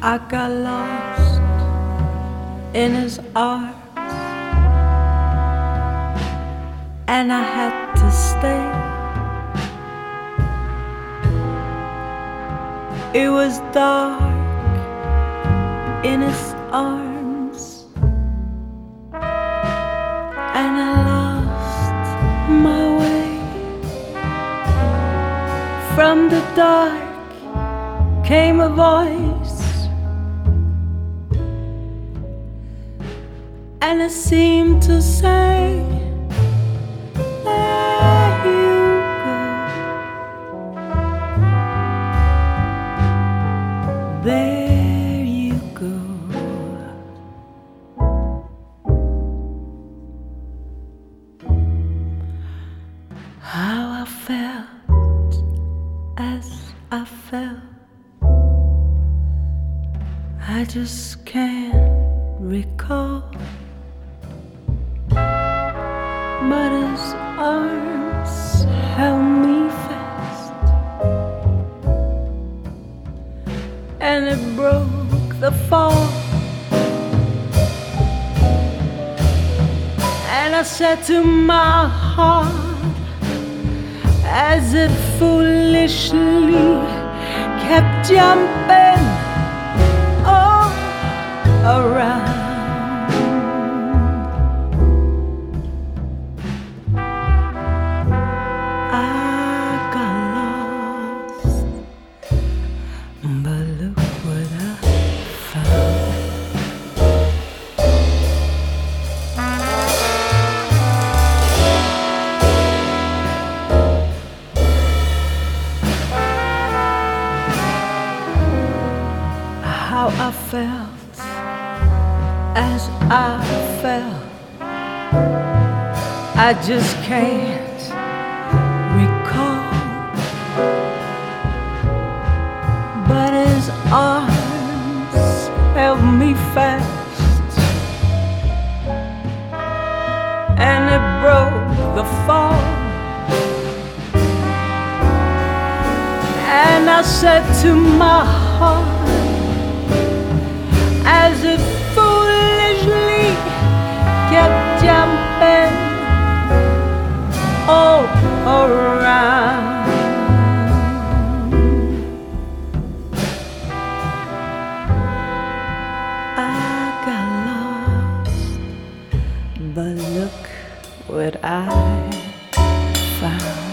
I got lost in his arms, and I had to stay. It was dark in his arms, and I lost my way. From the dark came a voice, and it seemed to say, there you go, there you go. How I felt as I felt, I just can't recall. But his arms held me fast, and it broke the fall. And I said to my heart, as it foolishly kept jumping all around, but look what I found. How I felt as I felt, I just can't recall. But his arms held me fast, and it broke the fall. And I said to my heart, as it foolishly kept jumping all around, but look what I found.